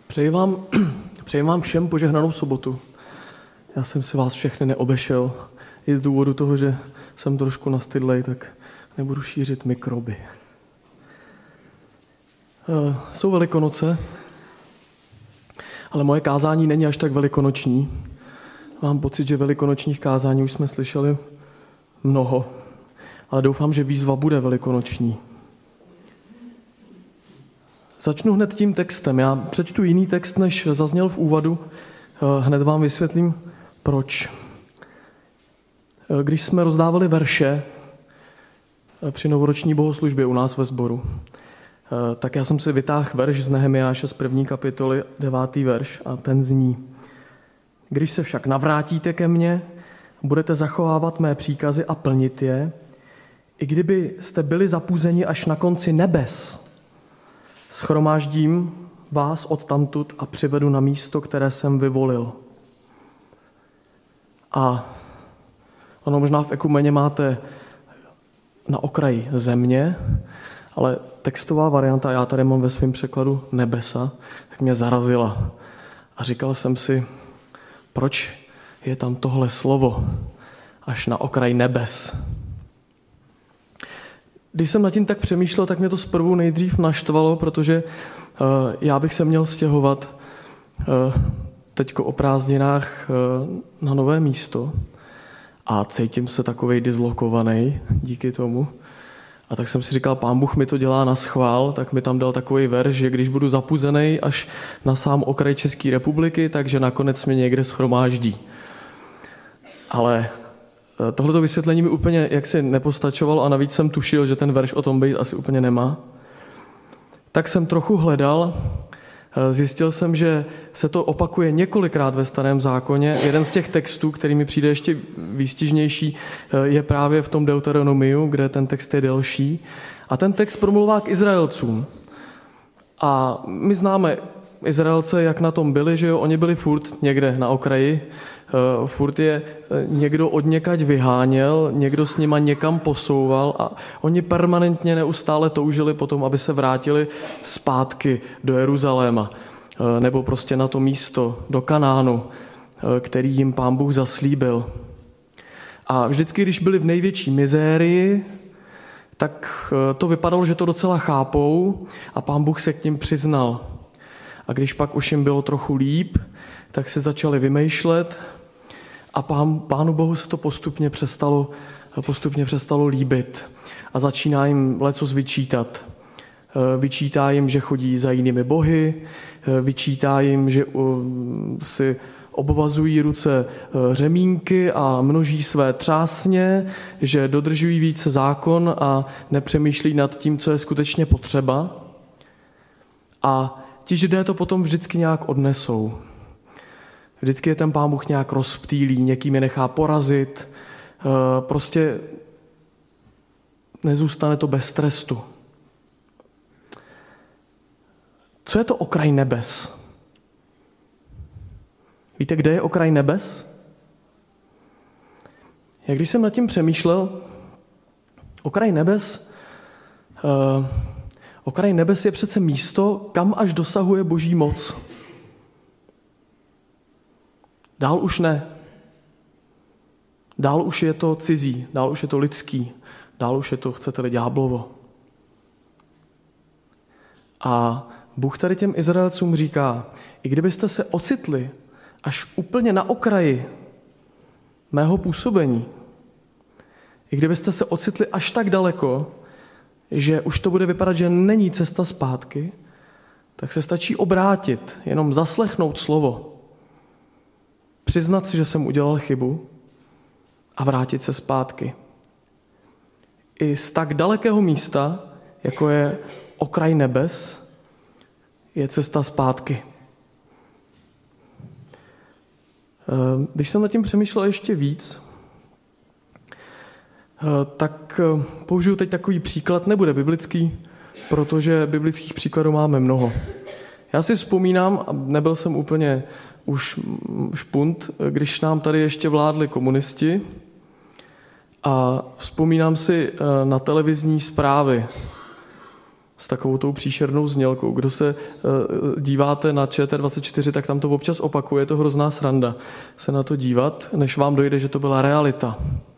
Přeji vám všem požehnanou sobotu. Já jsem si vás všechny neobešel. I z důvodu toho, že jsem trošku nastydlej, tak nebudu šířit mikroby. Jsou Velikonoce, ale moje kázání není až tak velikonoční. Mám pocit, že velikonočních kázání už jsme slyšeli mnoho, ale doufám, že výzva bude velikonoční. Začnu hned tím textem. Já přečtu jiný text, než zazněl v úvodu. Hned vám vysvětlím, proč. Když jsme rozdávali verše při novoroční bohoslužbě u nás ve sboru, tak já jsem si vytáhl verš z Nehemiáše z 1. kapitoly, 9. verš, a ten zní: Když se však navrátíte ke mně, budete zachovávat mé příkazy a plnit je, i kdyby jste byli zapuzeni až na konci nebes, shromáždím vás odtamtud a přivedu na místo, které jsem vyvolil. A ono možná v ekumeně máte na okraji země, ale textová varianta, já tady mám ve svém překladu nebesa, tak mě zarazila. A říkal jsem si, proč je tam tohle slovo až na okraj nebes. Když jsem nad tím tak přemýšlel, tak mě to zprvu nejdřív naštvalo, protože já bych se měl stěhovat teďko o prázdninách na nové místo a cítím se takovej dislokovaný díky tomu. A tak jsem si říkal, Pán Bůh mi to dělá na schvál, tak mi tam dal takový verš, že když budu zapuzený až na sám okraj České republiky, takže nakonec mě někde shromáždí. Ale tohleto vysvětlení mi úplně jaksi nepostačovalo a navíc jsem tušil, že ten verš o tom být asi úplně nemá. Tak jsem trochu hledal, zjistil jsem, že se to opakuje několikrát ve Starém zákoně. Jeden z těch textů, který mi přijde ještě výstižnější, je právě v tom Deuteronomiu, kde ten text je delší. A ten text promluvá k Izraelcům. A my známe Izraelce, jak na tom byli, že jo, oni byli furt někde na okraji, furt je někdo odněkať vyháněl, někdo s nima někam posouval a oni permanentně neustále toužili potom, aby se vrátili zpátky do Jeruzaléma nebo prostě na to místo, do Kanánu, který jim Pán Bůh zaslíbil. A vždycky, když byli v největší mizérii, tak to vypadalo, že to docela chápou a Pán Bůh se k ním přiznal. A když pak už jim bylo trochu líp, tak se začali vymýšlet a Pánu Bohu se to postupně přestalo líbit. A začíná jim lecos vyčítat. Vyčítá jim, že chodí za jinými bohy, vyčítá jim, že si obvazují ruce řemínky a množí své třásně, že dodržují více zákon a nepřemýšlí nad tím, co je skutečně potřeba. A ti Židé to potom vždycky nějak odnesou. Vždycky je ten Pán Bůh nějak rozptýlí, někým je nechá porazit, prostě nezůstane to bez trestu. Co je to okraj nebes? Víte, kde je okraj nebes? Jak když jsem nad tím přemýšlel, okraj nebes je přece místo, kam až dosahuje Boží moc. Dál už ne. Dál už je to cizí, dál už je to lidský, dál už je to, chcete-li, ďáblovo. A Bůh tady těm Izraelcům říká, i kdybyste se ocitli až úplně na okraji mého působení, i kdybyste se ocitli až tak daleko, že už to bude vypadat, že není cesta zpátky, tak se stačí obrátit, jenom zaslechnout slovo, přiznat si, že jsem udělal chybu a vrátit se zpátky. I z tak dalekého místa, jako je okraj nebes, je cesta zpátky. Když jsem nad tím přemýšlel ještě víc, tak použiju teď takový příklad, nebude biblický, protože biblických příkladů máme mnoho. Já si vzpomínám, a nebyl jsem úplně už špunt, když nám tady ještě vládli komunisti a vzpomínám si na televizní zprávy. s takovou tou příšernou znělkou. Kdo se díváte na ČT24, tak tam to občas opakuje, je to hrozná sranda se na to dívat, než vám dojde, že to byla realita.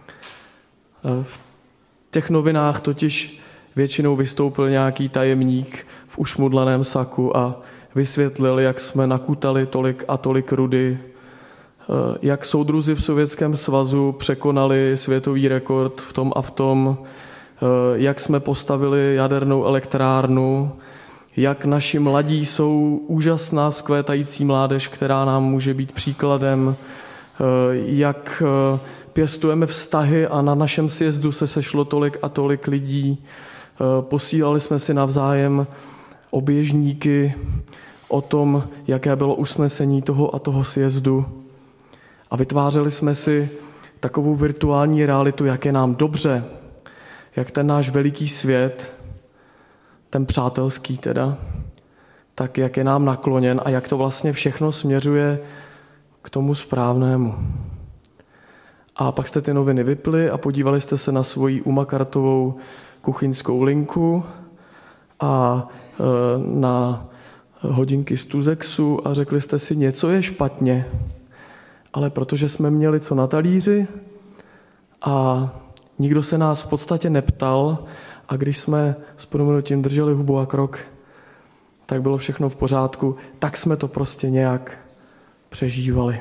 V těch novinách totiž většinou vystoupil nějaký tajemník v ušmudlaném saku a vysvětlil, jak jsme nakutali tolik a tolik rudy, jak soudruzi v Sovětském svazu překonali světový rekord v tom a v tom, jak jsme postavili jadernou elektrárnu, jak naši mladí jsou úžasná vzkvétající mládež, která nám může být příkladem, jak pěstujeme vztahy a na našem sjezdu se sešlo tolik a tolik lidí. Posílali jsme si navzájem oběžníky o tom, jaké bylo usnesení toho a toho sjezdu. A vytvářeli jsme si takovou virtuální realitu, jak je nám dobře, jak ten náš veliký svět, ten přátelský teda, tak jak je nám nakloněn a jak to vlastně všechno směřuje k tomu správnému. A pak jste ty noviny vypli a podívali jste se na svoji umakartovou kuchyňskou linku a na hodinky z Tuzexu a řekli jste si, něco je špatně, ale protože jsme měli co na talíři a nikdo se nás v podstatě neptal a když jsme s prominutím drželi hubu a krok, tak bylo všechno v pořádku, tak jsme to prostě nějak přežívali.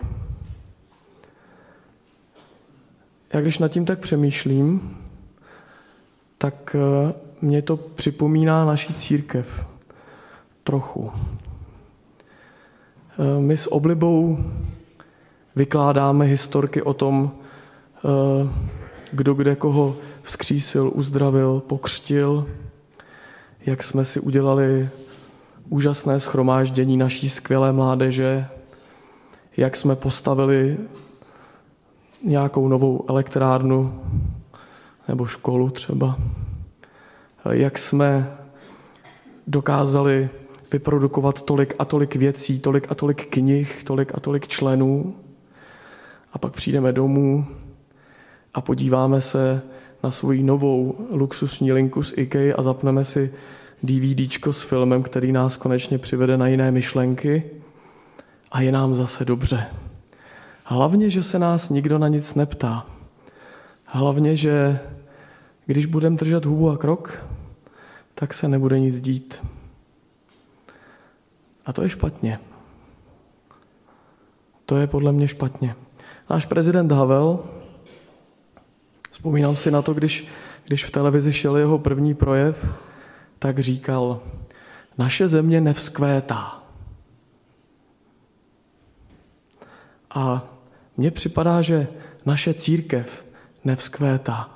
Já když nad tím tak přemýšlím, tak mě to připomíná naši církev. Trochu. My s oblibou vykládáme historky o tom, kdo kde koho vzkřísil, uzdravil, pokřtil, jak jsme si udělali úžasné shromáždění naší skvělé mládeže, jak jsme postavili nějakou novou elektrárnu nebo školu třeba, jak jsme dokázali vyprodukovat tolik a tolik věcí, tolik a tolik knih, tolik a tolik členů a pak přijdeme domů a podíváme se na svoji novou luxusní linku z IKEA a zapneme si DVDčko s filmem, který nás konečně přivede na jiné myšlenky a je nám zase dobře. Hlavně, že se nás nikdo na nic neptá. Hlavně, že když budeme držet hubu a krok, tak se nebude nic dít. A to je špatně. To je podle mě špatně. Náš prezident Havel, vzpomínám si na to, když v televizi šel jeho první projev, tak říkal, naše země nevzkvétá. A mně připadá, že naše církev nevzkvétá.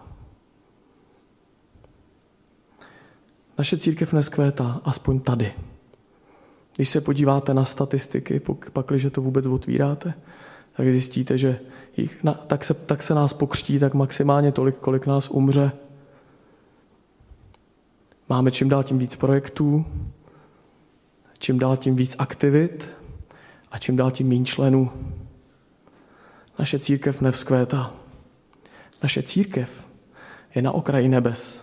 Naše církev nevzkvétá, aspoň tady. Když se podíváte na statistiky, pakliže to vůbec otvíráte, tak zjistíte, že tak se nás pokřtí tak maximálně tolik, kolik nás umře. Máme čím dál tím víc projektů, čím dál tím víc aktivit a čím dál tím méně členů. Naše církev nevzkvétá. Naše církev je na okraji nebes.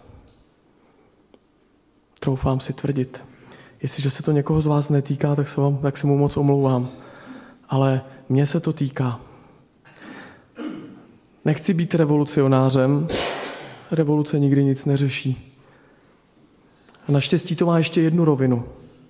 Troufám si tvrdit. Jestliže se to někoho z vás netýká, tak se mu moc omlouvám. Ale mně se to týká. Nechci být revolucionářem. Revoluce nikdy nic neřeší. A naštěstí to má ještě jednu rovinu.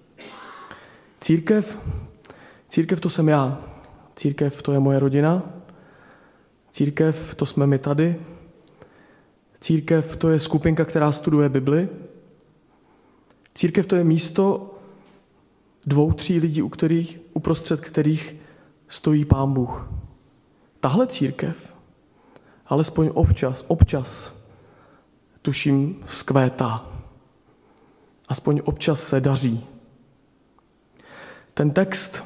Církev to jsem já. Církev to je moje rodina. Církev to jsme my tady. Církev to je skupinka, která studuje Bibli. Církev to je místo 2-3 lidí, uprostřed kterých stojí Pán Bůh. Tahle církev, alespoň občas, tuším, vzkvétá. Aspoň občas se daří. Ten text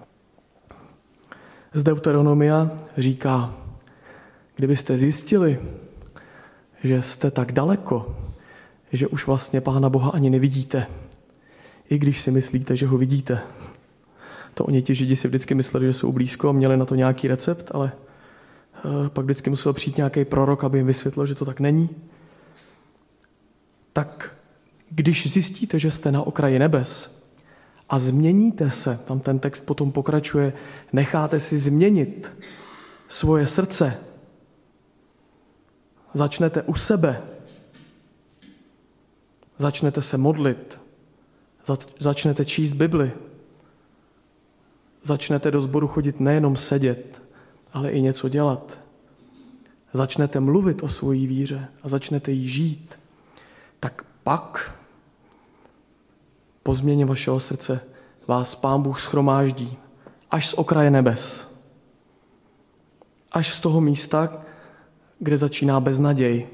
z Deuteronomia říká, kdybyste zjistili, že jste tak daleko, že už vlastně Pána Boha ani nevidíte, i když si myslíte, že ho vidíte. To oni ti Židi si vždycky mysleli, že jsou blízko a měli na to nějaký recept, ale pak vždycky musel přijít nějaký prorok, aby jim vysvětlil, že to tak není. Tak když zjistíte, že jste na okraji nebes a změníte se, tam ten text potom pokračuje, necháte si změnit svoje srdce, začnete u sebe, začnete se modlit, začnete číst Bibli, začnete do sboru chodit nejenom sedět, ale i něco dělat. Začnete mluvit o svojí víře a začnete jí žít, tak pak po změně vašeho srdce vás Pán Bůh shromáždí až z okraje nebes. Až z toho místa, kde začíná beznaděj.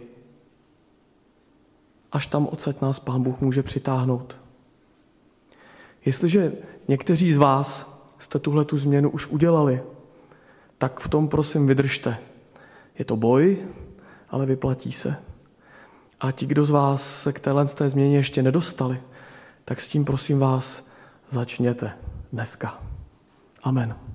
Až tam odsaď nás Pán Bůh může přitáhnout. Jestliže někteří z vás jste tuhletu změnu už udělali, tak v tom prosím vydržte. Je to boj, ale vyplatí se. A ti, kdo z vás se k téhle změně ještě nedostali, tak s tím prosím vás začněte dneska. Amen.